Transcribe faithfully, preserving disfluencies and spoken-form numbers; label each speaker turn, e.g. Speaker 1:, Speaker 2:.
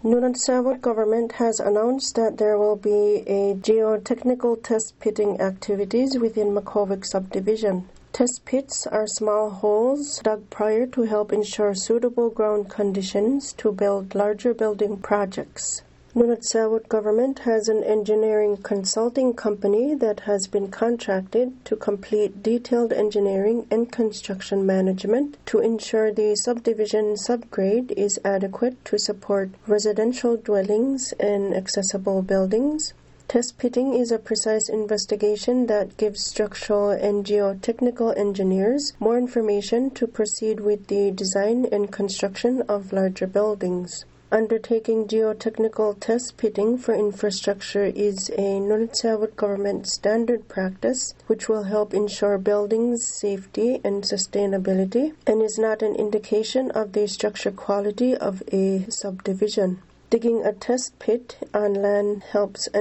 Speaker 1: Nunavut government has announced that there will be a geotechnical test pitting activities within Makhovik subdivision. Test pits are small holes dug prior to help ensure suitable ground conditions to build larger building projects. Nunavut government has an engineering consulting company that has been contracted to complete detailed engineering and construction management to ensure the subdivision subgrade is adequate to support residential dwellings and accessible buildings. Test pitting is a precise investigation that gives structural and geotechnical engineers more information to proceed with the design and construction of larger buildings. Undertaking geotechnical test pitting for infrastructure is a Nunavut government standard practice which will help ensure buildings' safety and sustainability and is not an indication of the structure quality of a subdivision. Digging a test pit on land helps